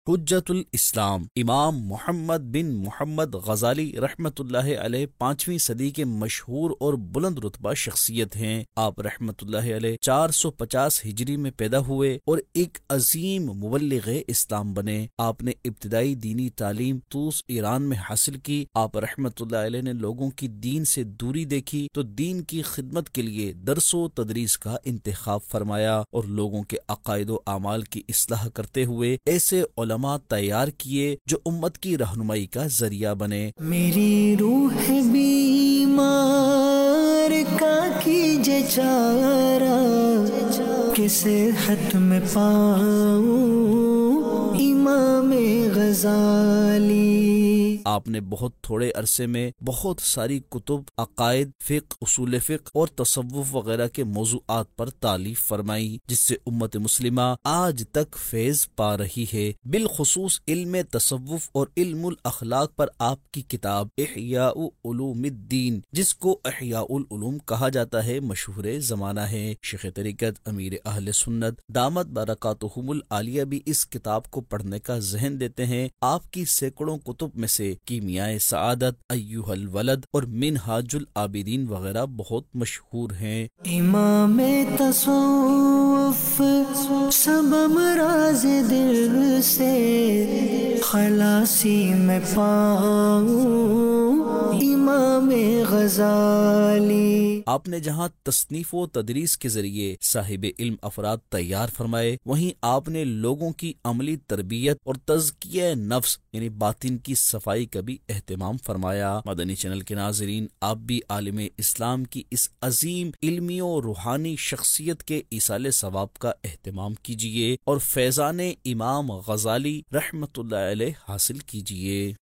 حجت الاسلام امام محمد بن محمد غزالی رحمۃ اللہ علیہ 5ویں صدی کے مشہور اور بلند رتبہ شخصیت ہیں۔ آپ رحمۃ اللہ علیہ 450 ہجری میں پیدا ہوئے اور ایک عظیم مبلغ اسلام بنے۔ آپ نے ابتدائی دینی تعلیم طوس ایران میں حاصل کی۔ آپ رحمۃ اللہ علیہ نے لوگوں کی دین سے دوری دیکھی تو دین کی خدمت کے لیے درس و تدریس کا انتخاب فرمایا اور لوگوں کے عقائد و اعمال کی اصلاح کرتے ہوئے ایسے علماء تیار کیے جو امت کی رہنمائی کا ذریعہ بنے۔ میری روح بیمار کا کیجے چارہ، کسے حت میں پاؤں امام غزالی۔ آپ نے بہت تھوڑے عرصے میں بہت ساری کتب، عقائد، فقہ، اصول فقہ اور تصوف وغیرہ کے موضوعات پر تالیف فرمائی، جس سے امت مسلمہ آج تک فیض پا رہی ہے۔ بالخصوص علم تصوف اور علم الاخلاق پر آپ کی کتاب احیاء علوم الدین، جس کو احیاء العلوم کہا جاتا ہے، مشہور زمانہ ہے۔ شیخ طریقت امیر اہل سنت دامت برکاتہم العالیہ بھی اس کتاب کو پڑھنے کا ذہن دیتے ہیں۔ آپ کی سینکڑوں کتب میں سے کیمیاء سعادت، ایھا الولد اور منہاج العابدین وغیرہ بہت مشہور ہیں۔ امام تصوف سب امراض دل سے خلاصی میں پاؤں امام غزالی۔ آپ نے جہاں تصنیف و تدریس کے ذریعے صاحب علم افراد تیار فرمائے، وہیں آپ نے لوگوں کی عملی تربیت اور تزکیہ نفس یعنی باطن کی صفائی کا بھی اہتمام فرمایا۔ مدنی چینل کے ناظرین، آپ بھی عالم اسلام کی اس عظیم علمی و روحانی شخصیت کے ایصال ثواب کا اہتمام کیجیے اور فیضان امام غزالی رحمۃ اللہ علیہ حاصل کیجیے۔